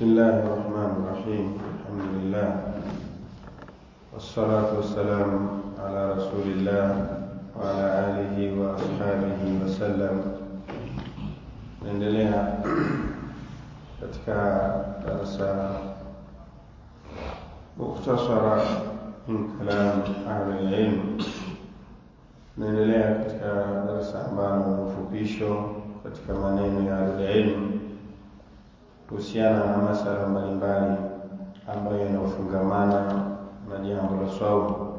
بسم الله الرحمن الرحيم. الحمد لله والصلاة والسلام على رسول الله وعلى آله وأصحابه وسلم. Naendelea katika darasa mukhtasara min kalam ahli al-ilm. Naendelea katika darasa ambalo ufupisho katika maneno ya ahli al-ilm kuhusiana na masala mbalimbali ambayo yanafungamana na jambo la saumu.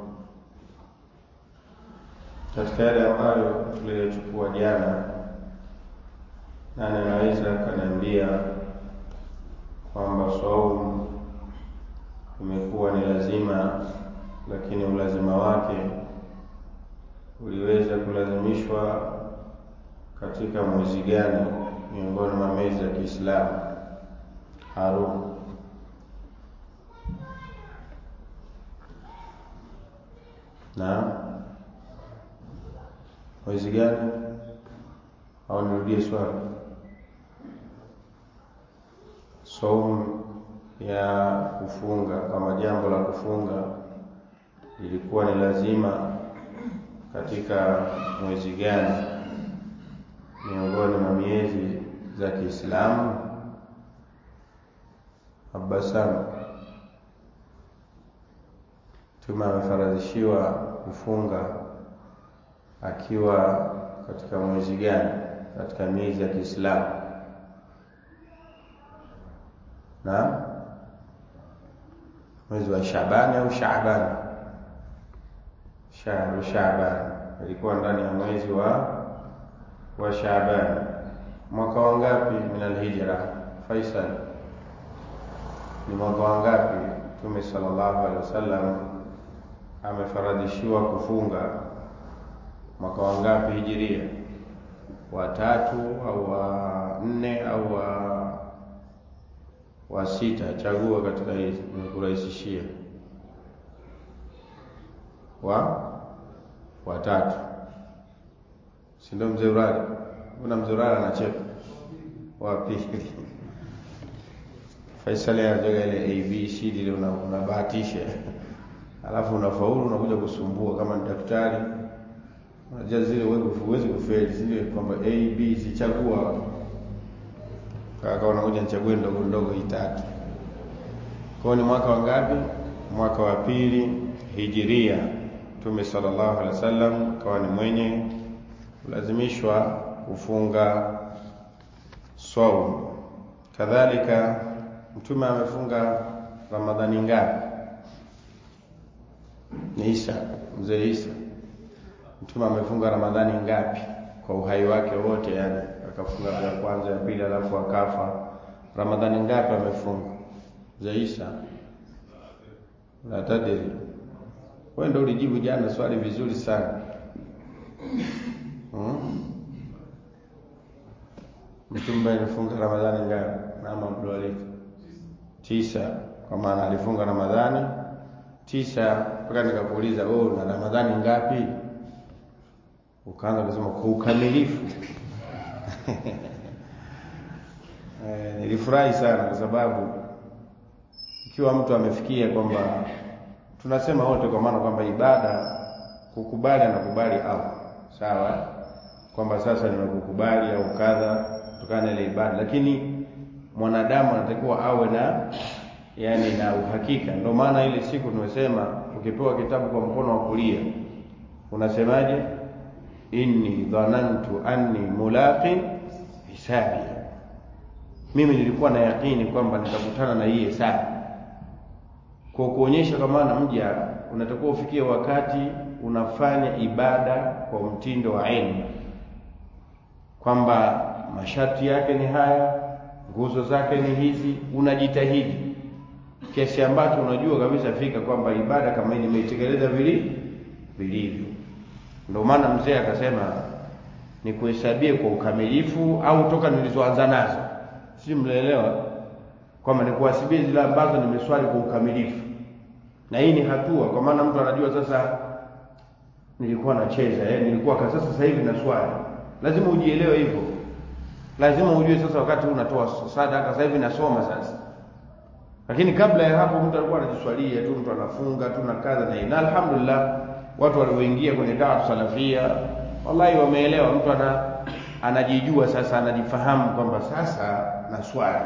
Katika yale ambayo tuliyochukua jana, nani anaweza kaniambia kwamba saumu imekuwa ni lazima, lakini ulazima wake uliweza kulazimishwa katika mwezi gani miongoni mwa miezi ya Kiislamu? Harun. Na mwezi gani? Au nirudie swali? Saumu ya kufunga, kama jambo la kufunga lilikuwa ni lazima katika mwezi gani miongoni mwa miezi za Kiislamu? Abbasan, Mtume amefaradhishiwa kufunga akiwa katika mwezi gani katika miezi ya Kiislamu? Na mwezi wa Shaaban au Shaaban? Shaaban ilikuwa ndani ya mwezi wa Shaaban. Mwaka wangapi min al-hijra? Faisal, ni mwaka wangapi Mtume sallallahu alaihi wasallam amefaradhishiwa kufunga? Mwaka wangapi hijiria? Wa 3 au wa 4 au wa 6? Chagua katika hizi nikurahisishia. Wa 3. Si ndio mzee Urali? Una mzee Urali anacheka. Wa pili. Faisal anajoga ile ABC ile unabahatisha. Alafu unafaulu, unakuja kusumbua kama ni daktari. Unajua zile wewe huwezi kufeli, zile kwamba A B zichagua. Kaka unakuja nichague ndogo ndogo 3. Kwa ni mwaka wangapi? Mwaka wa 2 hijiria. Mtume sallallahu alaihi wasallam akawa ni mwenye kulazimishwa kufunga saumu. Kadhalika Mtume amefunga Ramadhani ngapi? Ni Isa, mzee Isa. Mtume amefunga Ramadhani ngapi kwa uhai wake wote? Yani akafunga ya kwanza, ya pili, alafu akafa. Ramadhani ngapi amefunga mzee Isa? La tadiri. Wewe ndio ulijibu jana swali vizuri sana. Mtume alifunga Ramadhani ngapi? Na mabulali 9, kwa maana alifunga Ramadhani 9. Mpaka nikakuuliza wewe na Ramadhani ngapi? Ukaanza kusema kwa ukamilifu. Nilifurahi sana kwa sababu ikiwa mtu amefikia kwamba tunasema wote, kwa maana kwamba ibada kukubali, anakubali Allah, sawa, kwamba sasa nimekukubali au kadha kutokana ile ibada, lakini mwanadamu anatakiwa awe na na uhakika. Ndio maana ile siku tumesema ukipewa kitabu kwa mkono wa kulia unasemaje? Inni dhanantu anni mulaqin hisabi, mimi nilikuwa na yakini kwamba nitakutana na hii hesabu. Kwa kuonyesha kama na mja unatakiwa ufikie wakati unafanya ibada kwa mtindo wa ilmu, kwamba masharti yake ni haya, nguzo zake ni hizi, unajitahidi kiasi ambacho unajua kabisa fika kwamba ibada kama hii nimeitekeleza vilivyo. Ndio maana mzee akasema ni kuhesabie kwa ukamilifu au toka nilizoanza nazo. Si mnaelewa kwamba ni kuhesabia zile ambazo nimeswali kwa ukamilifu. Na hii ni hatua, kwa maana mtu anajua sasa nilikuwa nacheza, nilikuwa sasa hivi na swali. Lazima ujielewe hivyo. Lazima ujue sasa wakati unatoa sadaka, sasa hivi nasoma sasa. Lakini kabla ya hapo mtu alikuwa anajiswalia tu, mtu anafunga tu na kadha na alhamdulillah watu walioingia kwenye da'wa salafia wallahi wameelewa. Mtu anajijua sasa, anajifahamu kwamba sasa na swali.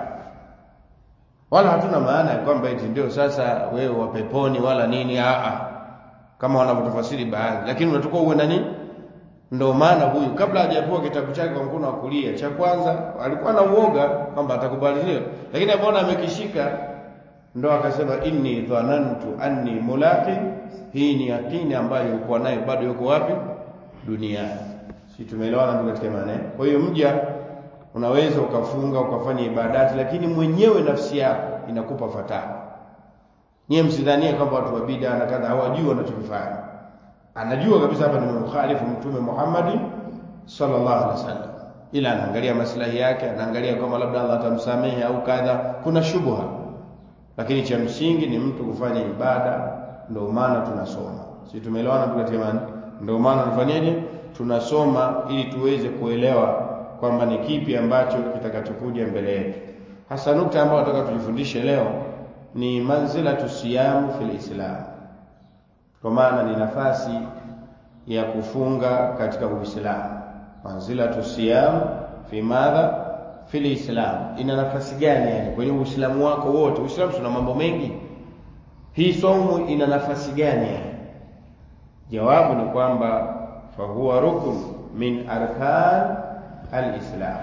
Wala hatuna maana ya kwamba eti ndio sasa wewe wa peponi wala nini, kama wanavyotafasiri baadhi. Lakini unatakiwa uwe nani? Ndio maana huyu kabla hajapewa kitabu chake kwa mkono wa kulia, cha kwanza alikuwa na uoga kwamba atakubali hiyo, lakini alipoona amekishika ndio akasema inni dhanantu anni mulaqin. Hii ni yakini ambayo yuko nayo, bado yuko wapi? Duniani. Si tumeelewana ndugu katika imani? Kwa hiyo mja unaweza ukafunga ukafanya ibadati, lakini mwenyewe nafsi yako inakupa fatawa. Nyie msidhanie kwamba watu wa bid'a na kadha hawajui wanachokifanya. Anajua kabisa hapa ni mkhalifu Mtume Muhammad sallallahu alaihi wasallam, ila anaangalia maslahi yake, anaangalia kama labda Allah atamsamehe au kadha, kuna shubha. Lakini cha msingi ni mtu kufanya ibada. Ndio maana tunasoma. Si tumeelewana ndugu katika imani? Ndio maana tunafanyaje? Tunasoma ili tuweze kuelewa kwamba ni kipi ambacho kitakachokuja mbele yetu. Hasa nukta ambayo nataka tujifundishe leo ni manzilatu siyam fil Islam. Kwa maana ni nafasi ya kufunga katika Uislamu. Manzilatu siyam fi madha fil Islam. Ina nafasi gani yani kwenye Uislamu wako wote? Uislamu una mambo mengi. Hii somo ina nafasi gani yani? Jawabu ni kwamba fa huwa rukun min arkan al-Islam.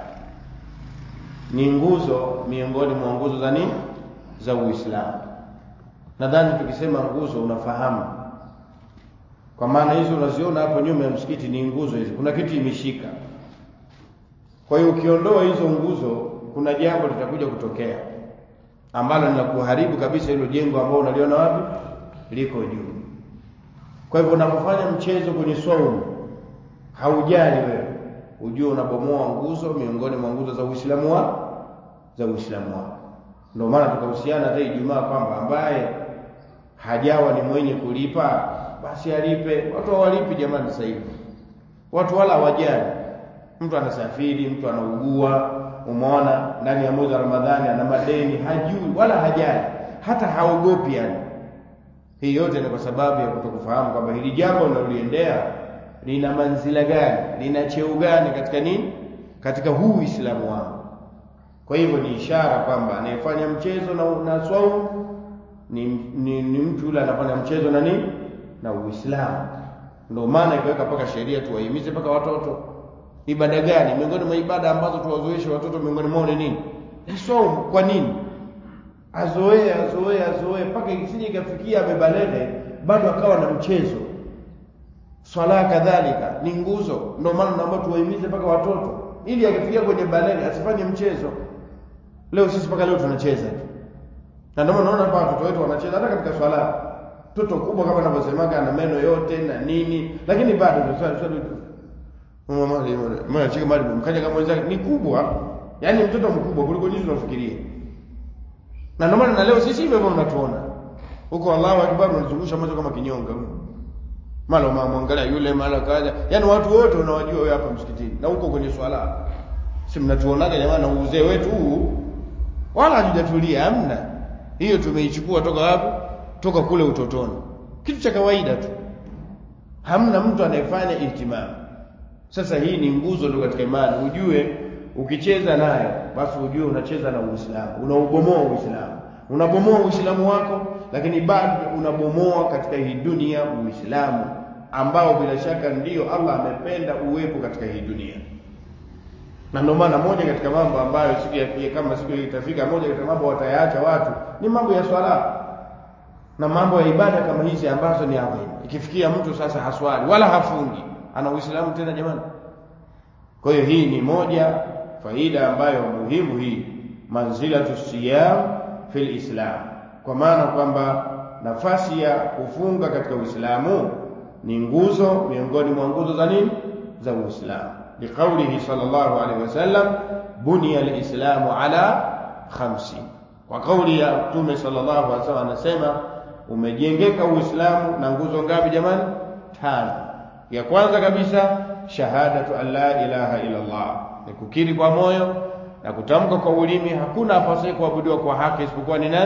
Ni nguzo miongoni mwa nguzo za nini? Za Uislamu. Nadhani tukisema nguzo unafahamu. Kwa maana hizo unaziona hapo nyuma ya msikiti ni nguzo hizi. Kuna kitu imeshika. Kwa hiyo ukiondoa hizo nguzo kuna jambo litakuja kutokea ambalo ni la kuharibu kabisa hilo jengo ambalo unaliona wapi? Liko juu. Kwa hivyo unapofanya mchezo kwenye saumu, haujali wewe, ujue unabomoa nguzo miongoni mwa nguzo za Uislamu wako. Ndio maana tukahusiana hata Ijumaa kwamba ambaye hajawa ni mwenye kulipa basi alipe. Watu hawalipi jamani sasa hivi. Watu wala hawajali. Mtu anasafiri, mtu anaugua, umeona ndani ya mwezi wa Ramadhani ana madeni, hajui wala hajali, hata haogopi yani. Hii yote ni kwa sababu ya kutokufahamu kwamba hili jambo linaloendea lina manzila gani, lina cheo gani katika nini? Katika huu Uislamu wao. Kwa hivyo ni ishara kwamba anayefanya mchezo na swaumu ni mtu yule anafanya mchezo na nini? Na Uislamu. Ndio maana ikaweka paka sheria tuwahimize paka watoto. Ibada gani? Miongoni mwa ibada ambazo tuwazoeshe watoto miongoni mwao ni nini? Ni saumu. Kwa nini? Azoee paka isije ikafikia amebalege bado akawa na mchezo. Swala kadhalika ni nguzo. Ndio maana naomba tuwahimize paka watoto ili akifikia kwenye balege asifanye mchezo. Leo sisi paka leo tunacheza tu. Na ndio maana naona hapa watoto wetu wanacheza hata katika swala. Mtoto kubwa kama anavyosemaga ana meno yote na nini, lakini bado swali mama chika mali mkaja kama mwenzake ni kubwa, yani mtoto mkubwa kuliko jinsi unafikiria. Na ndio maana leo sisi hivyo tunatuona huko, Allahu akbar, unazungusha macho kama kinyonga. Mara muangalia yule mara kaja, yani watu wote unawajua wewe hapa msikitini na huko kwenye swala. Si mnatuonaga jamani, na uzee wetu huu wala hajatulia, hamna. Hiyo tumeichukua toka wapi? Toka kule utotoni. Kitu cha kawaida tu. Hamna mtu anayefanya ihtimam. Sasa hii ni nguzo ndio katika imani. Ujue ukicheza nayo basi ujue unacheza na Uislamu. Unaubomoa Uislamu. Unabomoa Uislamu wako, lakini bado unabomoa katika hii dunia Uislamu ambao bila shaka ndio Allah amependa uwepo katika hii dunia. Na ndio maana moja katika mambo ambayo siku itafika, moja katika mambo watayaacha watu ni mambo ya swala na mambo ya ibada kama hizi ambazo ni adhimu. Ikifikia mtu sasa haswali wala hafungi, ana Uislamu tena jamani? Kwa hiyo hii ni moja faida ambayo muhimu, hii manzilatu siyam fil Islam, kwa maana kwamba nafasi ya kufunga katika Uislamu ni nguzo miongoni mwa nguzo za nini? Za Uislamu. Liqaulihi sallallahu alaihi wasallam buniya al-islamu ala 5. Kwa kauli ya Mtume sallallahu alaihi wasallam anasema umejengeka Uislamu na nguzo ngapi jamani? 5. Ya kwanza kabisa shahadatu an la ilaha illa Allah, ni kukiri kwa moyo na kutamka kwa ulimi hakuna apasaye kuabudiwa kwa haki isipokuwa ni nani?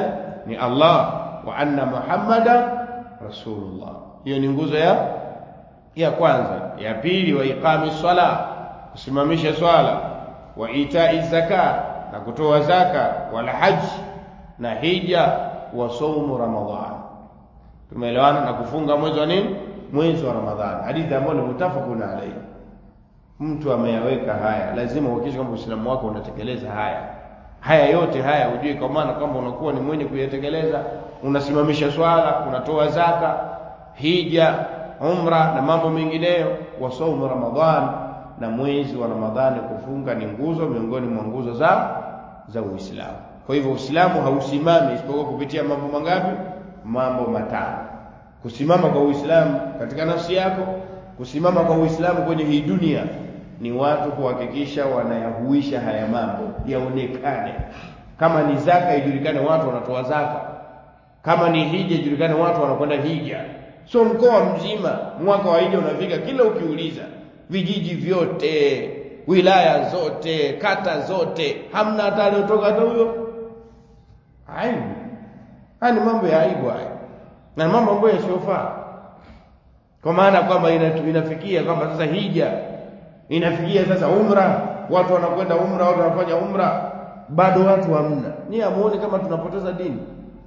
ni Allah, wa anna Muhammadan rasulullah. Hiyo ni nguzo ya kwanza. Ya pili, wa iqami sala, kusimamisha swala, wa itai zaka, na kutoa zaka, wal hajj, na hija, wa saumu Ramadhan. Tumeelewana? Na kufunga mwezi wa nini? Mwezi wa Ramadhani. Hadithi ambayo ni mutafaqun alayhi. Mtu ameyaweka haya, lazima uhakikishe kwamba Uislamu wako unatekeleza haya yote haya, ujue kwa maana kwamba unakuwa ni mwenye kuyatekeleza. Unasimamisha swala, unatoa zaka, hija, umra na mambo mengineyo, wa saumu Ramadhan, na mwezi wa Ramadhani kufunga ni nguzo miongoni mwa nguzo za Uislamu. Kwa hivyo Uislamu hausimami isipokuwa kupitia mambo mangapi? Mambo matano. Kusimama kwa Uislamu katika nafsi yako, kusimama kwa Uislamu kwenye hii dunia, ni watu kuhakikisha wanayahuisha haya mambo yaonekane. Kama ni zaka, ijulikane watu wanatoa zaka. Kama ni hija, ijulikane watu wanakwenda hija. So mkoa mzima mwaka wa hija unafika, kila ukiuliza vijiji vyote, wilaya zote, kata zote, hamna hata aliyotoka hata huyo. Aibu. Haya ni mambo ya aibu haya, na mambo ambayo yasiyofaa. Kwa maana kwamba inafikia kwamba sasa hija, inafikia sasa umra, watu wanakwenda umra, watu wanafanya umra, bado watu hamna. Ni amuone kama tunapoteza dini.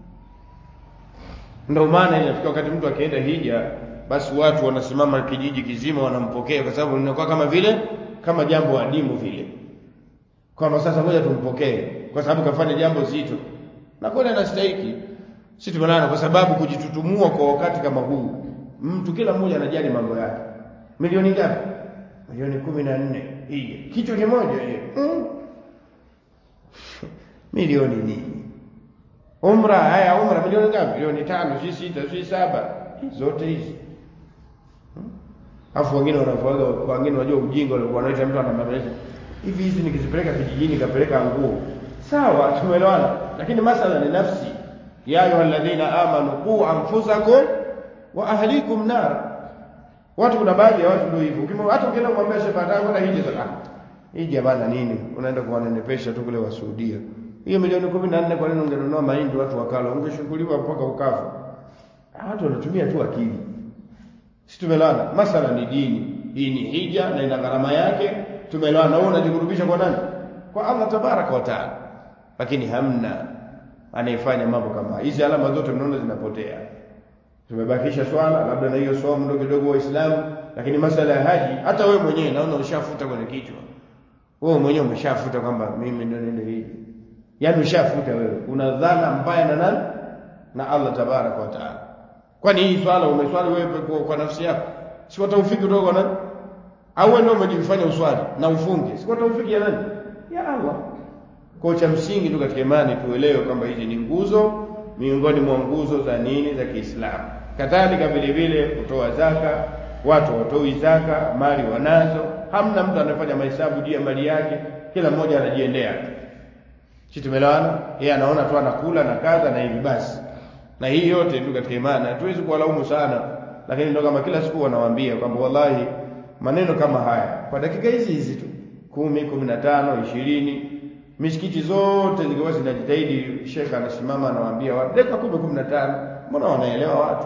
Ndio maana inafika wakati mtu akienda hija, basi watu wanasimama kijiji kizima wanampokea, kwa sababu inakuwa kama jambo adimu vile. Kwa sasa ngoja tumpokee kwa sababu kafanya jambo zito. Na kweli anastahili. Sisi tumeona kwa sababu kujitutumua kwa wakati kama huu, mtu kila mmoja anajali mambo yake. Milioni ngapi? Milioni 14 hija. Kitu kimoja hiyo. Milioni nini? Umra milioni ngapi? Milioni 5, si 6, si 7. Zote hizi. Afu wengine wanafuaga, wengine wanajua ujinga wale wanaita mtu anamaanisha. Hizi nikizipeleka kijijini kapeleka nguo. Sawa, tumeelewana. Lakini masala ni nafsi. Ya ayyuhalladhina amanu qu anfusakum wa ahlikum nar. Watu, kuna baadhi ya watu ndio hivyo. Hata ukienda kumwambia shehe bwana hija sasa. Hija bana nini? Unaenda kuwanenepesha tu kule wa Saudia. Hiyo milioni 14 kwa nini ungenunua mahindi watu wakala? Ungeshughuliwa mpaka ukafa. Watu wanatumia tu akili. Sisi tumeelewana. Masala ni dini. Hii ni hija na ina gharama yake. Tumeelewana. Wewe unajikurubisha kwa nani? Kwa Allah tabaraka wa taala. Lakini hamna anayefanya mambo kama hizi. Alama zote mnaona zinapotea. Tumebakisha swala, labda na hiyo somo ndogo kidogo wa Uislamu, lakini masala ya haji, hata wewe mwenyewe naona ushafuta kwenye kichwa. Wewe mwenyewe umeshafuta kwamba mimi ndio niende hivi. Yaani ushafuta wewe. Una dhana mbaya na nani? Na Allah tabaraka wa taala. Kwani hii swala umeswali wewe kwa nafsi yako? Si kwa taufiki kutoka kwa nani? Au wewe ndio umejifanya uswali na ufunge? Si kwa taufiki ya nani? Ya Allah. Kwa cha msingi tu katika imani tuelewe kwamba hizi ni nguzo miongoni mwa nguzo za nini za Kiislamu. Kadhalika vile vile kutoa zaka, watu watoi zaka, mali wanazo. Hamna mtu anafanya mahesabu juu ya mali yake, kila mmoja anajiendea. Sisi tumeelewana? Yeye anaona tu anakula na kadha na hivi basi. Na hii yote ndio katika imani. Hatuwezi kuwalaumu sana, lakini ndio kama kila siku wanawaambia kwamba wallahi maneno kama haya kwa dakika hizi tu 10, 15, 20 misikiti zote zingekuwa zinajitahidi, shekha anasimama anawaambia watu dakika 10, 15, mbona wanaelewa watu?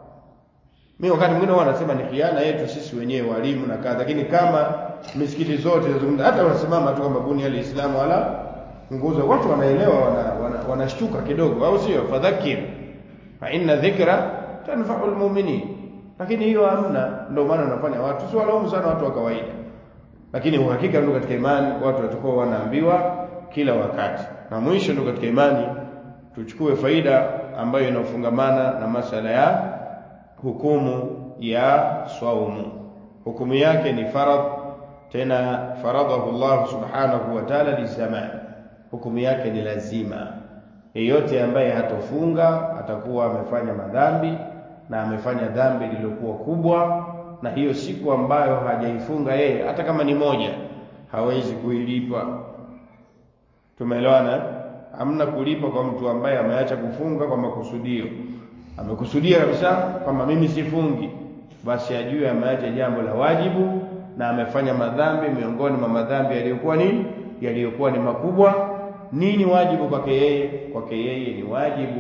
Mimi wakati mwingine wanasema ni khiana yetu sisi wenyewe walimu na kadha, lakini kama misikiti zote zinazungumza, hata wanasimama tu kama buni al-Islam wala nguzo, watu wanaelewa, wanashtuka kidogo, au sio? Fadhakir fa inna dhikra tanfa'ul mu'minin. Lakini hiyo hamna, ndio maana wanafanya watu si walaumu sana watu wa kawaida. Lakini uhakika ndio katika imani watu watakuwa wanaambiwa kila wakati. Na mwisho ndio katika imani tuchukue faida ambayo inafungamana na masala ya hukumu ya saumu. Hukumu yake ni faradh, tena faradahu Allah subhanahu wa ta'ala lizaman. Hukumu yake ni lazima. Yeyote ambaye hatofunga atakuwa amefanya madhambi, na amefanya dhambi lililokuwa kubwa, na hiyo siku ambayo hajaifunga yeye hata kama ni moja hawezi kuilipa. Tumeelewana? Hamna kulipa kwa mtu ambaye ameacha kufunga kwa makusudio. Amekusudia kabisa kwamba mimi sifungi, basi ajue ameacha jambo la wajibu na amefanya madhambi miongoni mwa madhambi yaliyokuwa ni makubwa. Nini wajibu kwake yeye? Kwake yeye ni wajibu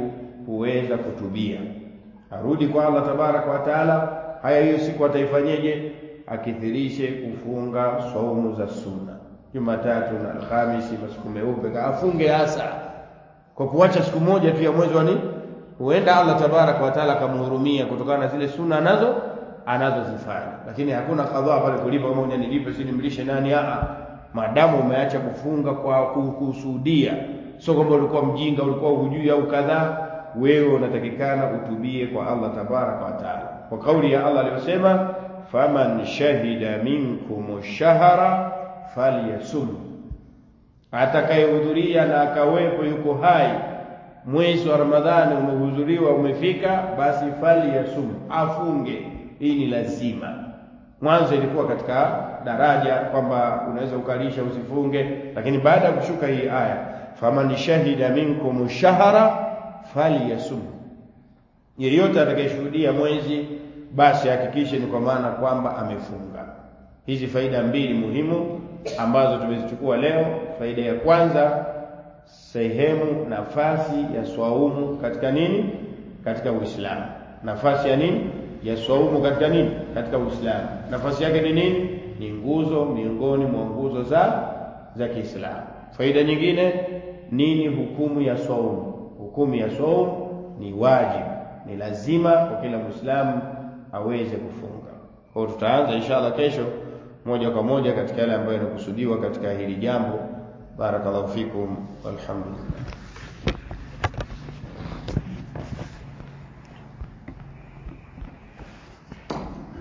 huweza kutubia, arudi kwa Allah tabaraka wa taala. Haya, hiyo siku ataifanyeje? Akithirishe kufunga saumu za sunna, Jumatatu na Alhamisi, masiku meupe, afunge hasa. Kwa kuacha siku moja tu ya mwezi wa nini, huenda Allah tabaraka wa taala akamhurumia kutokana na zile sunna anazozifanya. Lakini hakuna kadhaa pale kulipa, kama unanilipe si nimlishe nani. Maadamu umeacha kufunga kwa kukusudia, sio kwamba ulikuwa mjinga, ulikuwa hujui au kadhaa, wewe unatakikana utubie kwa Allah tabaraka wa taala, kwa kauli ya Allah aliyosema, faman shahida minkum shahra falyasum, atakayehudhuria na akawepo yuko hai mwezi wa Ramadhani umehudhuriwa umefika, basi falyasum, afunge. Hii ni lazima. Mwanzo ilikuwa katika daraja kwamba unaweza ukalisha usifunge, lakini baada ya kushuka hii aya, faman shahida minkum shahra falyasum, yeyote atakayeshuhudia mwezi basi hakikishe ni kwa maana kwamba amefunga. Hizi faida mbili muhimu ambazo tumezichukua leo. Faida ya kwanza, sehemu, nafasi ya swaumu katika nini? Katika Uislamu. Nafasi ya nini? Ya swaumu katika nini? Katika Uislamu. Nafasi yake ni nini? Ni nguzo miongoni mwa nguzo za Kiislamu. Faida nyingine, nini hukumu ya swaumu? Hukumu ya swaumu ni wajibu, ni lazima kwa kila Muislamu aweze kufunga. Kwa hiyo tutaanza inshallah kesho moja kwa moja katika yale ambayo yanakusudiwa katika hili jambo. Barakallahu fikum walhamdulillah.